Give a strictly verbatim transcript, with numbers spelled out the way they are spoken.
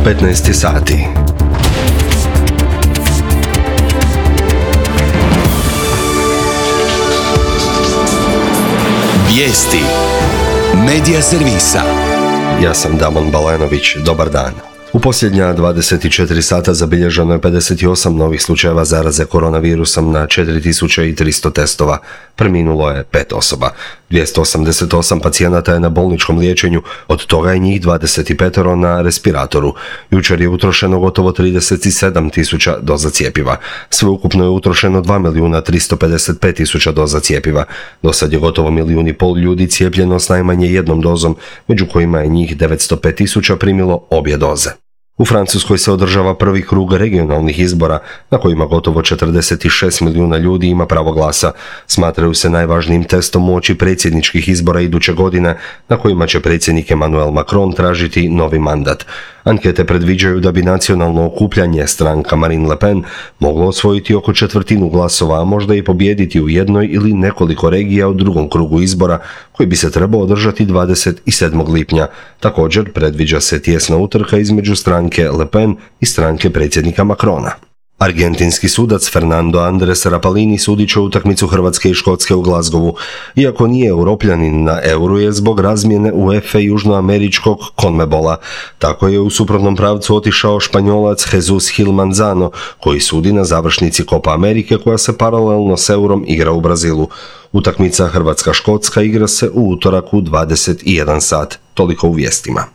petnaest sati. Vijesti Medija servisa. Ja sam Damon Balenović, dobar dan. U posljednja dvadeset četiri sata zabilježeno je pedeset osam novih slučajeva zaraze koronavirusom na četiri tisuće tristo testova. Preminulo je pet osoba. dvjesto osamdeset osam pacijenata je na bolničkom liječenju, od toga je njih dvadeset pet na respiratoru. Jučer je utrošeno gotovo trideset sedam tisuća doza cjepiva. Sveukupno je utrošeno dva milijuna tristo pedeset pet tisuća doza cjepiva. Do sad je gotovo milijun i pol ljudi cijepljeno s najmanje jednom dozom, među kojima je njih devetsto pet tisuća primilo obje doze. U Francuskoj se održava prvi krug regionalnih izbora na kojima gotovo četrdeset šest milijuna ljudi ima pravo glasa. Smatraju se najvažnijim testom uoči predsjedničkih izbora iduće godine na kojima će predsjednik Emmanuel Macron tražiti novi mandat. Ankete predviđaju da bi nacionalno okupljanje, stranka Marine Le Pen, moglo osvojiti oko četvrtinu glasova, a možda i pobijediti u jednoj ili nekoliko regija u drugom krugu izbora koji bi se trebao održati dvadeset sedmog lipnja. Također predviđa se tijesna utrka između stranke Le Pen i stranke predsjednika Macrona. Argentinski sudac Fernando Andres Rapalini sudit će utakmicu Hrvatske i Škotske u Glasgowu. Iako nije Europljanin, na euru je zbog razmjene UEFA južnoameričkog Conmebola. Tako je u suprotnom pravcu otišao Španjolac Jesus Gil Manzano, koji sudi na završnici Copa Amerike koja se paralelno s eurom igra u Brazilu. Utakmica Hrvatska-Škotska igra se u utorak u dvadeset jedan sat. Toliko u vijestima.